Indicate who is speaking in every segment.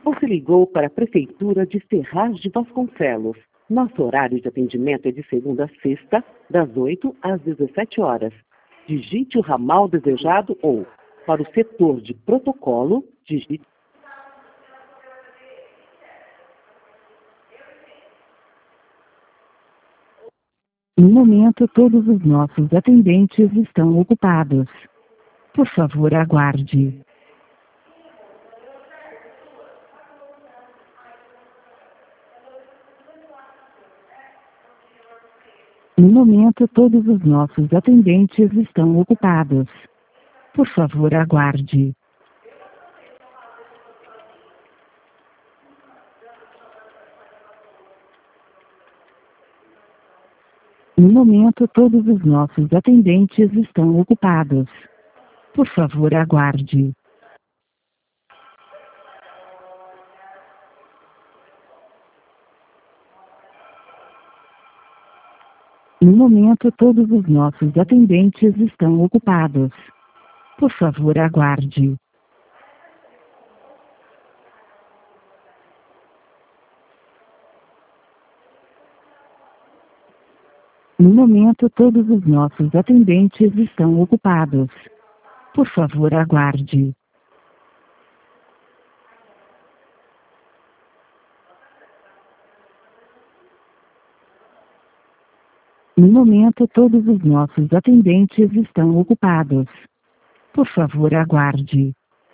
Speaker 1: Você ligou para a Prefeitura de Ferraz de Vasconcelos. Nosso horário de atendimento é de segunda a sexta, das 8 às 17 horas. Digite o ramal desejado ou, para o setor de protocolo, digite... No momento, todos os nossos atendentes estão ocupados. Por favor, aguarde. No momento, todos os nossos atendentes estão ocupados. Por favor, aguarde. No momento, todos os nossos atendentes estão ocupados. Por favor, aguarde. No momento, todos os nossos atendentes estão ocupados. Por favor, aguarde. No momento, todos os nossos atendentes estão ocupados. Por favor, aguarde. No momento, todos os nossos atendentes estão ocupados. Por favor, aguarde.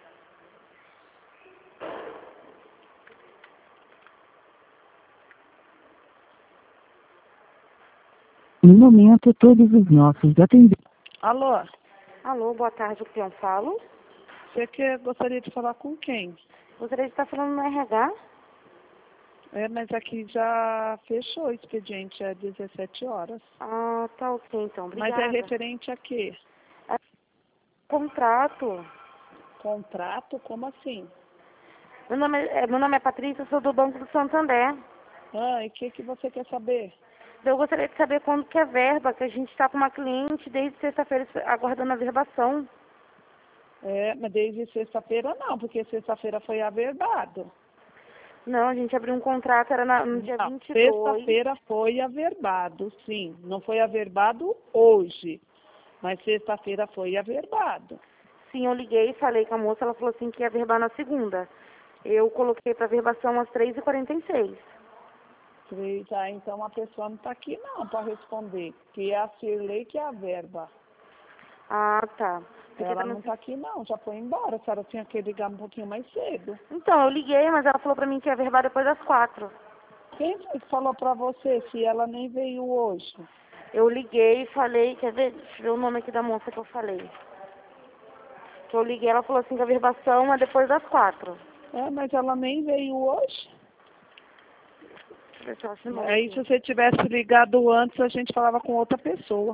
Speaker 1: No momento, todos os nossos atendentes...
Speaker 2: Alô,
Speaker 3: Alô, boa tarde, o que eu falo?
Speaker 2: gostaria de falar com quem?
Speaker 3: Gostaria de estar falando no RH.
Speaker 2: Mas aqui já fechou o expediente, é 17 horas.
Speaker 3: Ah, tá ok, então, obrigada.
Speaker 2: Mas é referente a quê?
Speaker 3: Contrato.
Speaker 2: Contrato? Como assim?
Speaker 3: Meu nome é Patrícia, eu sou do Banco do Santander.
Speaker 2: E o que você quer saber?
Speaker 3: Eu gostaria de saber quando que é verba, que a gente está com uma cliente desde sexta-feira aguardando a verbação.
Speaker 2: Mas desde sexta-feira não, porque sexta-feira foi averbado.
Speaker 3: Não, a gente abriu um contrato, era no dia 22.
Speaker 2: Sexta-feira foi averbado, sim. Não foi averbado hoje, mas sexta-feira foi averbado.
Speaker 3: Sim, eu liguei e falei com a moça, ela falou assim que ia verbar na segunda. Eu coloquei para verbação às 3h46.
Speaker 2: Então a pessoa não está aqui não para responder, que é a Cirlei que é a verba.
Speaker 3: Ah, tá.
Speaker 2: Ela não está aqui não, já foi embora, a senhora tinha que ligar um pouquinho mais cedo.
Speaker 3: Então, eu liguei, mas ela falou para mim que ia verbar depois das 4.
Speaker 2: Quem foi que falou para você se ela nem veio hoje?
Speaker 3: Eu liguei e falei, quer ver? Deixa eu ver o nome aqui da moça que eu falei. Que eu liguei, ela falou assim que a verbação é depois das 4.
Speaker 2: Mas ela nem veio hoje?
Speaker 3: Deixa eu ver se eu acho o nome
Speaker 2: Aí
Speaker 3: aqui.
Speaker 2: se você tivesse ligado antes, a gente falava com outra pessoa.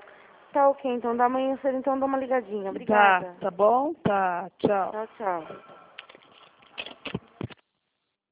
Speaker 3: Tá ok, então da manhã cedo, então dá uma ligadinha. Obrigada.
Speaker 2: Tá bom? Tá, tchau.
Speaker 3: Tchau, tchau.